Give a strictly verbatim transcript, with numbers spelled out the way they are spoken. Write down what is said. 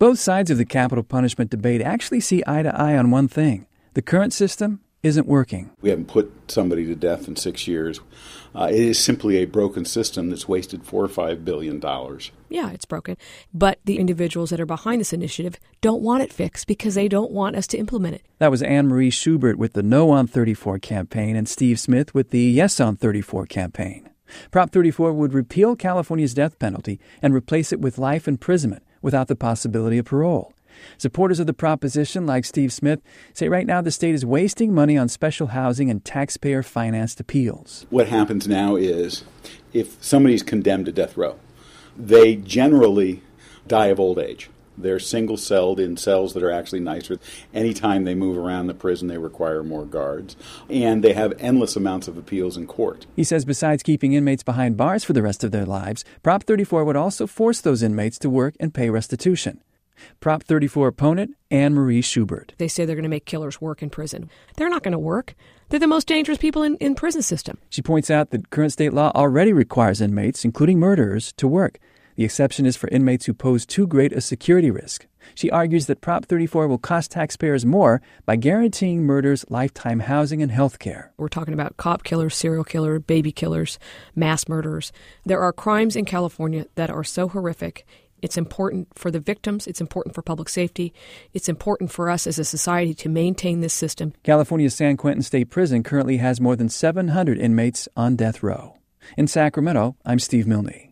Both sides of the capital punishment debate actually see eye to eye on one thing. The current system isn't working. We haven't put somebody to death in six years. Uh, it is simply a broken system that's wasted four or five billion dollars. Yeah, it's broken. But the individuals that are behind this initiative don't want it fixed because they don't want us to implement it. That was Anne Marie Schubert with the No on thirty-four campaign and Steve Smith with the Yes on thirty-four campaign. Prop thirty-four would repeal California's death penalty and replace it with life imprisonment without the possibility of parole. Supporters of the proposition, like Steve Smith, say right now the state is wasting money on special housing and taxpayer-financed appeals. What happens now is if somebody's condemned to death row, they generally die of old age. They're single-celled in cells that are actually nicer. Anytime they move around the prison, they require more guards. And they have endless amounts of appeals in court. He says besides keeping inmates behind bars for the rest of their lives, Prop thirty-four would also force those inmates to work and pay restitution. Prop thirty-four opponent Anne Marie Schubert. They say they're going to make killers work in prison. They're not going to work. They're the most dangerous people in in prison system. She points out that current state law already requires inmates, including murderers, to work. The exception is for inmates who pose too great a security risk. She argues that Prop thirty-four will cost taxpayers more by guaranteeing murderers lifetime housing and health care. We're talking about cop killers, serial killers, baby killers, mass murderers. There are crimes in California that are so horrific. It's important for the victims. It's important for public safety. It's important for us as a society to maintain this system. California's San Quentin State Prison currently has more than seven hundred inmates on death row. In Sacramento, I'm Steve Milne.